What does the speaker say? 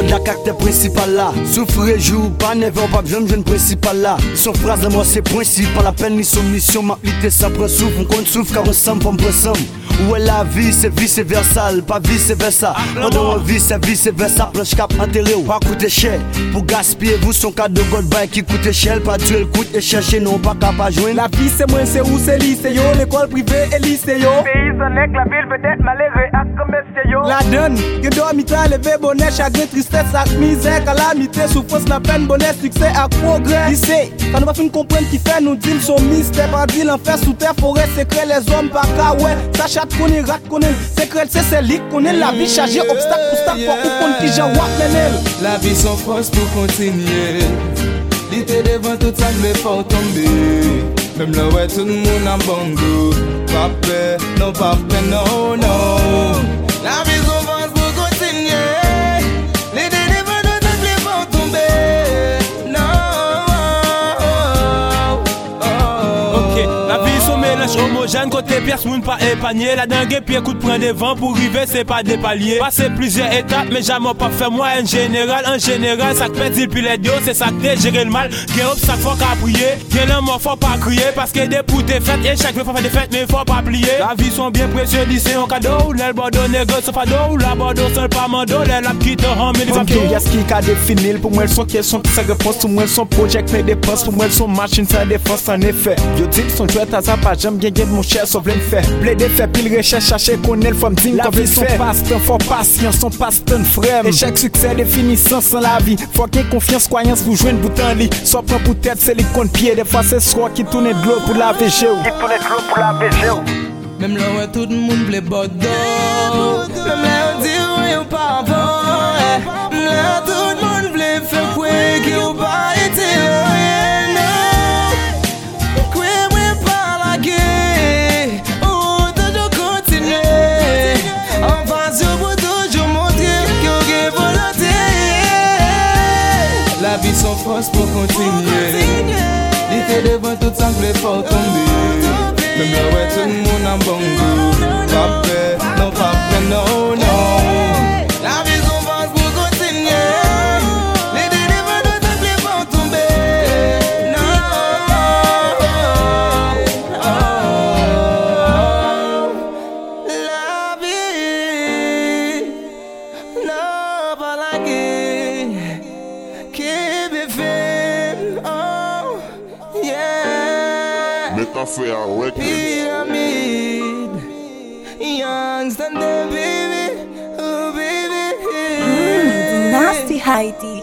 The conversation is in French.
la caractère principal là. Souffre jour, pas never, pas besoin de principal là. Son phrase de moi c'est principal, la peine ni son mission, ma qualité ça prend souffle, on compte souffle car on semble pour me ensemble. Où est la vie, c'est vice-versa, pas vice-versa. Pendant une vie, c'est vice-versa, planche cap enterré ou pas coûter cher. Pour gaspiller, vous son cadeau God bye qui coûte cher, pas Dieu le coûte et chercher non pas capable joindre. La vie c'est moi, c'est où c'est lycée yo, l'école privée et lycée yo. Pays sonnek, la ville peut-être malheureux à commerce yo. La donne, que dormita, levé bonnet, chagrin, tristesse, ak misère, calamité, souffrance, la peine, bonheur, succès, ak progrès. Lycée, quand nous pas fin comprendre qui fait nous dire son mystère, pas dire l'enfer sous terre, forêt, secret, les hommes, pas qu'à ouais, ça chat connaît, rat connaît, secret, c'est lit connaît, la vie chargée, obstacle, obstacle, pour qu'on qui j'en wap menel. La vie sans force pour continuer. L'été devant tout ça, mais faut tomber. Même là, ouais, tout le monde en bongo. Pas peur, non, pas peur, non, non. La vie sans force pour continuer. L'été devant tout ça, mais faut tomber. Non. Ok, la vie son mélange homogène, côté pièce, moun pas épargné. La dingue, pied coup de prendre des vents pour river, c'est pas des paliers. Passer plusieurs étapes, mais jamais pas faire moi en général. En général, ça que dit puis les deux, c'est ça que gérer le mal. Qu'il y a ça faut qu'à prier. Qu'il y a mort, faut pas crier. Parce que des poutes est faites, et chaque fois faut faire des fêtes, mais faut pas plier. La vie sont bien précieux, lycée en cadeau. L'aile bordeaux nègre, sauf à dos. La bordeaux seul pas mando. L'aile la petite en mais les Ok, y'a ce qui a défini. Pour moi, elles sont questions qui ça réponse. Pour moi, elles sont projets mais dépenses. Pour moi, elles sont machines sans défense en effet. Yo dit son jouet à ça, pas jamais bien mon cher, sauf le fait. Blé fait, pile recherche, chercher, connaître, femme digne. La vie, son passe-temps, faut patience, son passe-temps frère. Et chaque succès définissant sans la vie. Faut qu'il y ait confiance, croyance pour jouer une bout en lit. Soit prend pour tête, c'est les comptes pieds. Des fois, c'est soi qui tourne de l'eau pour la VG. Même là, ouais, tout le monde blé bordeaux. Même là, on dit, ouais, pas bon. Même là, tout le monde blé faire quoi qui ou pas été rien. Quoi, ouais, pas la guerre. Oh, toujours continuer. En face, je peux toujours montrer qu'il y a volonté. La vie sans force pour continuer. L'été devant tout ça, blé faut tomber. Même là, ouais, tout le monde en bongo. Pas peur, non, pas peur, non, non. La vie qu'on passe pour continuer. Les délivres de toutes les vont tomber. Non. La vie, non, pas la guerre. Keep it firm, oh, yeah. Café à record. Pyramid, youngster, baby, oh baby. Nasty Heidi.